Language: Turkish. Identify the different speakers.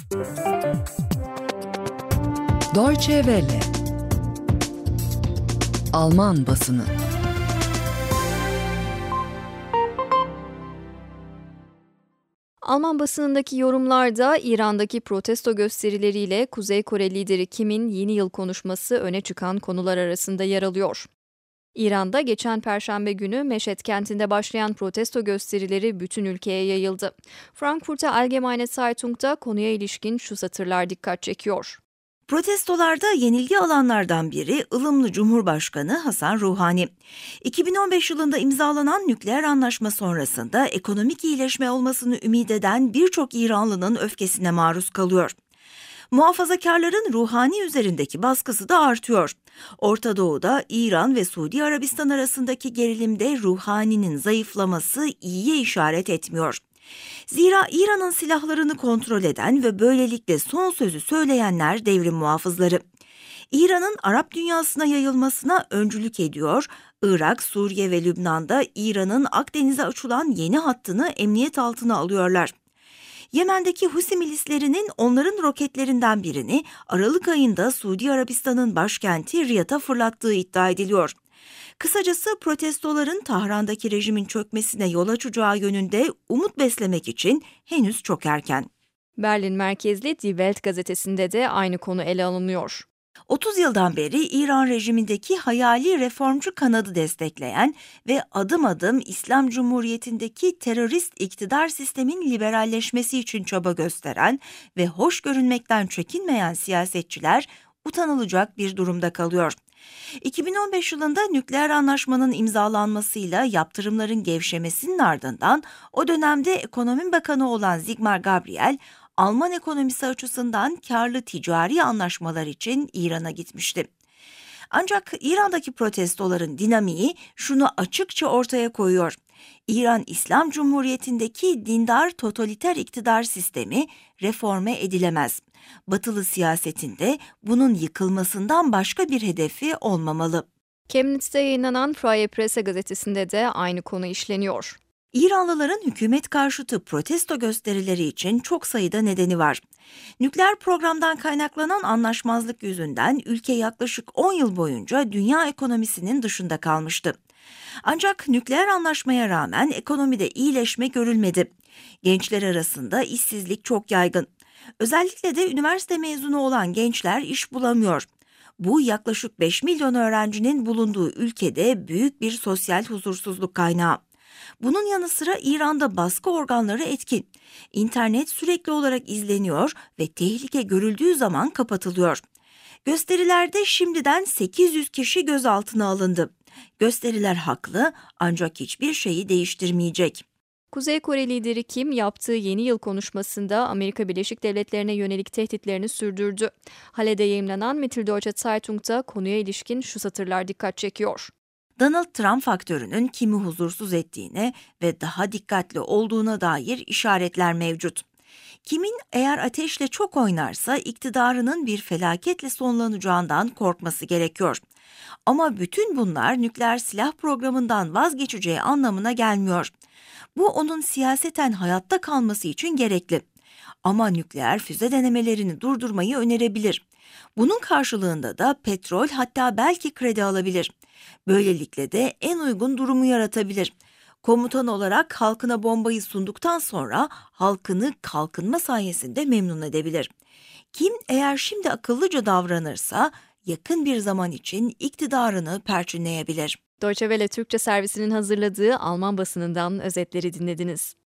Speaker 1: Deutsche Welle. Alman basını.
Speaker 2: Alman basınındaki yorumlarda İran'daki protesto gösterileriyle Kuzey Kore lideri Kim'in yeni yıl konuşması öne çıkan konular arasında yer alıyor. İran'da geçen Perşembe günü Meşhed kentinde başlayan protesto gösterileri bütün ülkeye yayıldı. Frankfurter Allgemeine Zeitung'da konuya ilişkin şu satırlar dikkat çekiyor.
Speaker 3: Protestolarda yenilgi alanlardan biri ılımlı Cumhurbaşkanı Hasan Ruhani. 2015 yılında imzalanan nükleer anlaşma sonrasında ekonomik iyileşme olmasını ümit eden birçok İranlının öfkesine maruz kalıyor. Muhafazakarların Ruhani üzerindeki baskısı da artıyor. Orta Doğu'da İran ve Suudi Arabistan arasındaki gerilimde Ruhani'nin zayıflaması iyiye işaret etmiyor. Zira İran'ın silahlarını kontrol eden ve böylelikle son sözü söyleyenler devrim muhafızları. İran'ın Arap dünyasına yayılmasına öncülük ediyor. Irak, Suriye ve Lübnan'da İran'ın Akdeniz'e açılan yeni hattını emniyet altına alıyorlar. Yemen'deki Husi milislerinin onların roketlerinden birini Aralık ayında Suudi Arabistan'ın başkenti Riyad'a fırlattığı iddia ediliyor. Kısacası protestoların Tahran'daki rejimin çökmesine yol açacağı yönünde umut beslemek için henüz çok erken.
Speaker 2: Berlin merkezli Die Welt gazetesinde de aynı konu ele alınıyor.
Speaker 3: 30 yıldan beri İran rejimindeki hayali reformcu kanadı destekleyen ve adım adım İslam Cumhuriyeti'ndeki terörist iktidar sistemin liberalleşmesi için çaba gösteren ve hoş görünmekten çekinmeyen siyasetçiler utanılacak bir durumda kalıyor. 2015 yılında nükleer anlaşmanın imzalanmasıyla yaptırımların gevşemesinin ardından o dönemde ekonomi bakanı olan Sigmar Gabriel, Alman ekonomisi açısından karlı ticari anlaşmalar için İran'a gitmişti. Ancak İran'daki protestoların dinamiği şunu açıkça ortaya koyuyor. İran İslam Cumhuriyeti'ndeki dindar totaliter iktidar sistemi reforme edilemez. Batılı siyasetinde bunun yıkılmasından başka bir hedefi olmamalı.
Speaker 2: Chemnitz'te yayınlanan Freie Presse gazetesinde de aynı konu işleniyor.
Speaker 3: İranlıların hükümet karşıtı protesto gösterileri için çok sayıda nedeni var. Nükleer programdan kaynaklanan anlaşmazlık yüzünden ülke yaklaşık 10 yıl boyunca dünya ekonomisinin dışında kalmıştı. Ancak nükleer anlaşmaya rağmen ekonomide iyileşme görülmedi. Gençler arasında işsizlik çok yaygın. Özellikle de üniversite mezunu olan gençler iş bulamıyor. Bu yaklaşık 5 milyon öğrencinin bulunduğu ülkede büyük bir sosyal huzursuzluk kaynağı. Bunun yanı sıra İran'da baskı organları etkin. İnternet sürekli olarak izleniyor ve tehlike görüldüğü zaman kapatılıyor. Gösterilerde şimdiden 800 kişi gözaltına alındı. Gösteriler haklı ancak hiçbir şeyi değiştirmeyecek.
Speaker 2: Kuzey Kore lideri Kim yaptığı yeni yıl konuşmasında Amerika Birleşik Devletleri'ne yönelik tehditlerini sürdürdü. Hale'de yayımlanan Mitteldeutsche Zeitung'da konuya ilişkin şu satırlar dikkat çekiyor.
Speaker 3: Donald Trump faktörünün Kim'i huzursuz ettiğine ve daha dikkatli olduğuna dair işaretler mevcut. Kim'in eğer ateşle çok oynarsa iktidarının bir felaketle sonlanacağından korkması gerekiyor. Ama bütün bunlar nükleer silah programından vazgeçeceği anlamına gelmiyor. Bu onun siyaseten hayatta kalması için gerekli. Ama nükleer füze denemelerini durdurmayı önerebilir. Bunun karşılığında da petrol hatta belki kredi alabilir. Böylelikle de en uygun durumu yaratabilir. Komutan olarak halkına bombayı sunduktan sonra halkını kalkınma sayesinde memnun edebilir. Kim eğer şimdi akıllıca davranırsa yakın bir zaman için iktidarını perçinleyebilir.
Speaker 2: Deutsche Welle Türkçe servisinin hazırladığı Alman basınından özetleri dinlediniz.